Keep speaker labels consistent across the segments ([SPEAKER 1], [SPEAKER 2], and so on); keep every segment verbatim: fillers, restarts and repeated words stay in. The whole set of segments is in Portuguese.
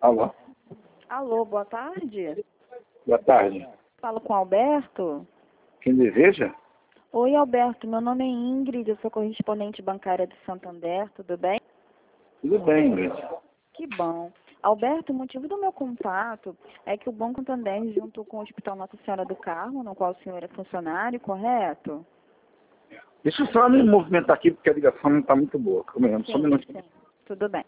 [SPEAKER 1] Alô?
[SPEAKER 2] Alô, boa tarde.
[SPEAKER 1] Boa tarde.
[SPEAKER 2] Falo com Alberto.
[SPEAKER 1] Quem deseja?
[SPEAKER 2] Oi, Alberto. Meu nome é Ingrid, eu sou correspondente bancária do Santander, tudo bem?
[SPEAKER 1] Tudo bem, Ingrid.
[SPEAKER 2] Que bom. Alberto, o motivo do meu contato é que o Banco Santander, junto com o Hospital Nossa Senhora do Carmo, no qual o senhor é funcionário, correto?
[SPEAKER 1] Deixa eu só me movimentar aqui, porque a ligação não está muito boa. Calma aí, só um
[SPEAKER 2] Sim,
[SPEAKER 1] minuto.
[SPEAKER 2] sim. Tudo bem.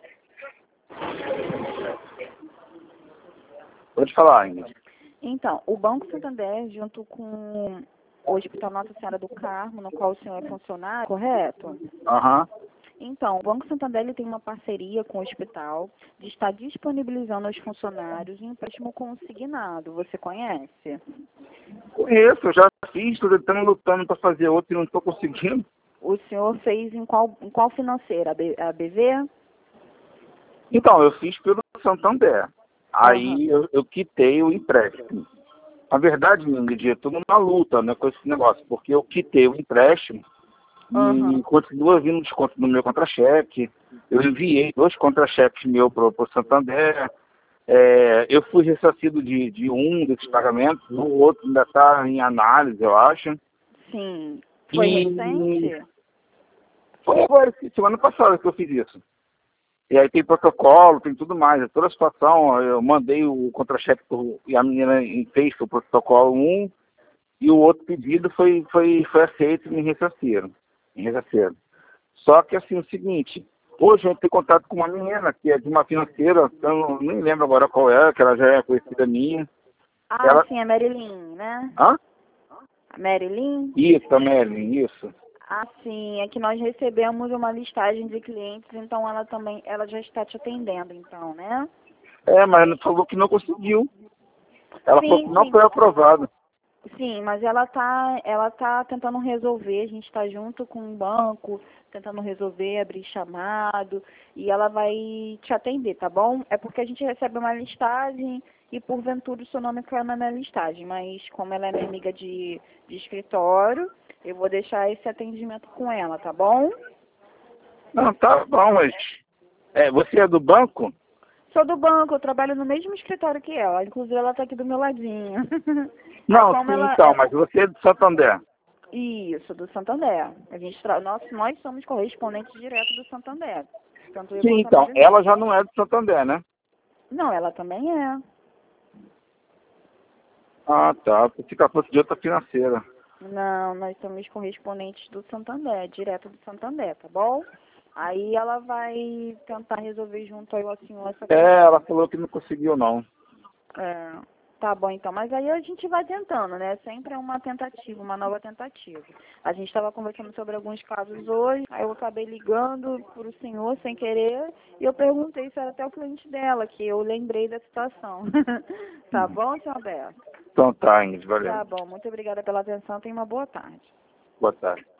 [SPEAKER 1] Pode falar, Ingrid.
[SPEAKER 2] Então, o Banco Santander, junto com o Hospital Nossa Senhora do Carmo, no qual o senhor é funcionário, correto?
[SPEAKER 1] Aham.
[SPEAKER 2] Então, o Banco Santander ele tem uma parceria com o hospital de estar disponibilizando aos funcionários um empréstimo consignado. Você conhece?
[SPEAKER 1] Conheço, eu já fiz, estou tentando lutando para fazer outro e não estou conseguindo.
[SPEAKER 2] O senhor fez em qual, em qual financeira? A, B, a B V?
[SPEAKER 1] Então, eu fiz pelo Santander. Aí
[SPEAKER 2] Aham.
[SPEAKER 1] eu, eu quitei o empréstimo. Na verdade, Ingrid, eu estou numa luta, né, com esse negócio, porque eu quitei o empréstimo
[SPEAKER 2] Aham.
[SPEAKER 1] e continua vindo desconto no meu contra-cheque. Eu enviei dois contra-cheques meus para o Santander. É, eu fui ressarcido de, de um desses pagamentos, o outro ainda está em análise, eu acho.
[SPEAKER 2] Sim. Foi
[SPEAKER 1] E
[SPEAKER 2] recente?
[SPEAKER 1] foi agora, semana passada que eu fiz isso. E aí tem protocolo, tem tudo mais, é toda a situação. Eu mandei o contra-cheque pro- e a menina fez o protocolo um e o outro pedido foi, foi, foi aceito e me ressarciram. Me ressarciram. Só que assim, o seguinte, hoje eu entrei em contato com uma menina que é de uma financeira, eu não, nem lembro agora qual é, que ela já é conhecida minha.
[SPEAKER 2] Ah,
[SPEAKER 1] Ela.
[SPEAKER 2] sim, a Marilyn, né?
[SPEAKER 1] Hã?
[SPEAKER 2] A Marilyn?
[SPEAKER 1] Isso, a Merlin, isso.
[SPEAKER 2] Ah, sim, é que nós recebemos uma listagem de clientes, então ela também, ela já está te atendendo, então, né?
[SPEAKER 1] É, mas ela falou que não conseguiu. Ela falou que
[SPEAKER 2] Sim,
[SPEAKER 1] não
[SPEAKER 2] sim.
[SPEAKER 1] foi aprovado.
[SPEAKER 2] Sim, mas ela tá, ela tá tentando resolver, a gente está junto com o banco, tentando resolver, abrir chamado, e ela vai te atender, tá bom? É porque a gente recebe uma listagem e porventura o seu nome caiu na minha listagem, mas como ela é minha amiga de, de escritório, eu vou deixar esse atendimento com ela, tá bom?
[SPEAKER 1] Não, tá bom, mas é, você é do banco?
[SPEAKER 2] Sou do banco, eu trabalho no mesmo escritório que ela, inclusive ela tá aqui do meu ladinho. Aí
[SPEAKER 1] Não,
[SPEAKER 2] como
[SPEAKER 1] sim,
[SPEAKER 2] ela,
[SPEAKER 1] então,
[SPEAKER 2] ela
[SPEAKER 1] mas você é do Santander.
[SPEAKER 2] Isso, do Santander. A gente tra... nós, nós somos correspondentes direto do Santander. Tanto eu
[SPEAKER 1] Sim,
[SPEAKER 2] quanto a
[SPEAKER 1] então,
[SPEAKER 2] Marilyn.
[SPEAKER 1] ela já não é do Santander, né?
[SPEAKER 2] Não, ela também é.
[SPEAKER 1] Ah, tá, porque ela fosse de outra financeira.
[SPEAKER 2] Não, nós somos correspondentes do Santander, direto do Santander, tá bom? Aí ela vai tentar resolver junto ao senhor essa
[SPEAKER 1] É,
[SPEAKER 2] questão.
[SPEAKER 1] ela falou que não conseguiu, não.
[SPEAKER 2] É, tá bom então, mas aí a gente vai tentando, né? Sempre é uma tentativa, uma nova tentativa. A gente estava conversando sobre alguns casos hoje, aí eu acabei ligando para o senhor sem querer e eu perguntei se era até o cliente dela, que eu lembrei da situação. Tá bom, senhor Alberto?
[SPEAKER 1] Então tá, Ingrid, valeu.
[SPEAKER 2] Tá bom, muito obrigada pela atenção, tenha uma boa tarde.
[SPEAKER 1] Boa tarde.